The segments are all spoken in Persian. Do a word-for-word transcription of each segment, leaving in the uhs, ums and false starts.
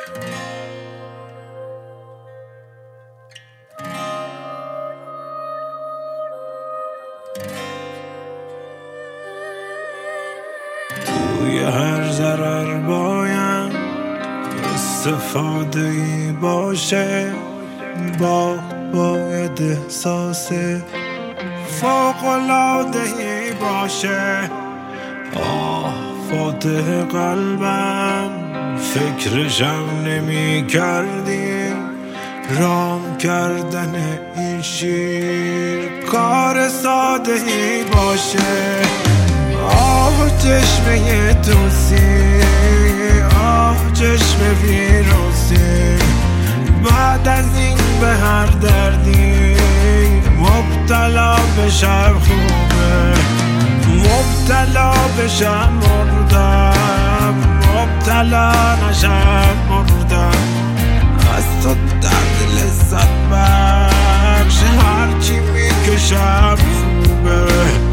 توی هر ضرر باید استفاده ای باشه، با باید احساس فوق‌العاده ای باشه. آه فاتح قلبم فکرشم نمی کردی، رام کردن این شیر کار ساده ای باشه. آه چشمه توسی، آه چشم ویروسی، بعد از این به هر دردی مبتلا بشم خوبه، مبتلا بشم مردم، مبتلا نشم مردم. از تو درد لذت بخش هرچی میکشم خوبه.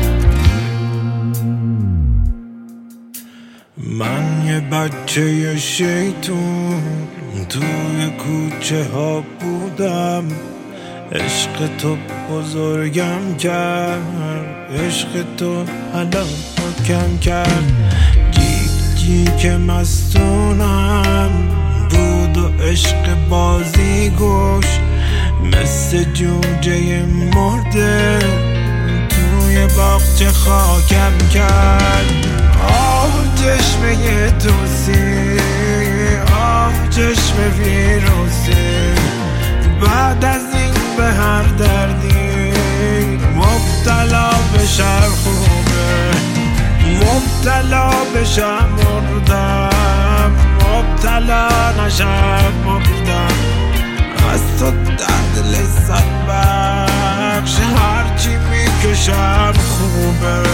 من یه بچه شیطون توی کوچه ها بودم، عشق تو بزرگم کرد، عشق تو حالا کم کرد. جیک جیک مستونم بود و عشق بازی گوش، مثل جوجه مرده توی باغچه خاکم کرد. آه چشمه توسی، آه چشم ویروسی، بعد از این به هر دردی مبتلا بشم خوبه، مبتلا بشم مردم، مبتلا نشم مردم. از تو درد لذت بخش هرچی میکشم خوبه.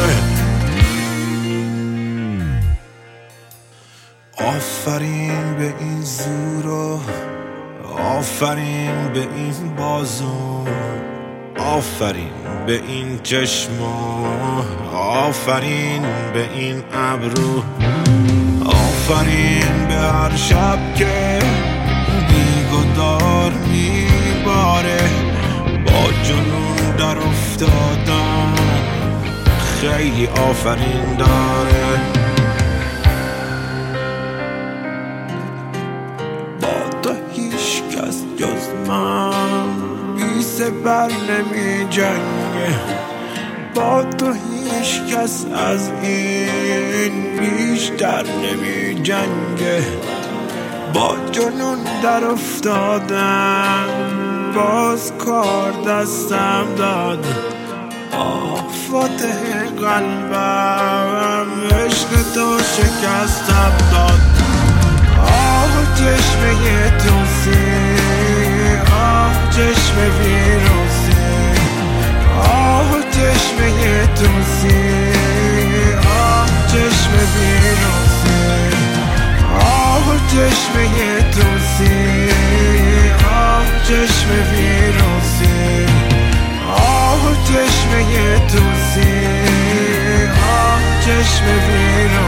آفرین به این زورا، آفرین به این بازو، آفرین به این چشما، آفرین به این ابرو، آفرین به هر شب که بیگدار میباره. با جنون در افتادم خیلی آفرین داره. جز من بی سپر نمی جنگه، با تو هیچ کس از این بیشتر نمی جنگه. با جنون در افتادم باز کار دستم داد. آه فاتح قلبم عشق تو شکستم داد. آه چشمه توسی، آه چشم ویروسی، آه چشمه توسی، آه چشم ویروسی، آه چشمه توسی، آه چشم ویروسی، آه چشمه توسی، آه چشم ویروسی.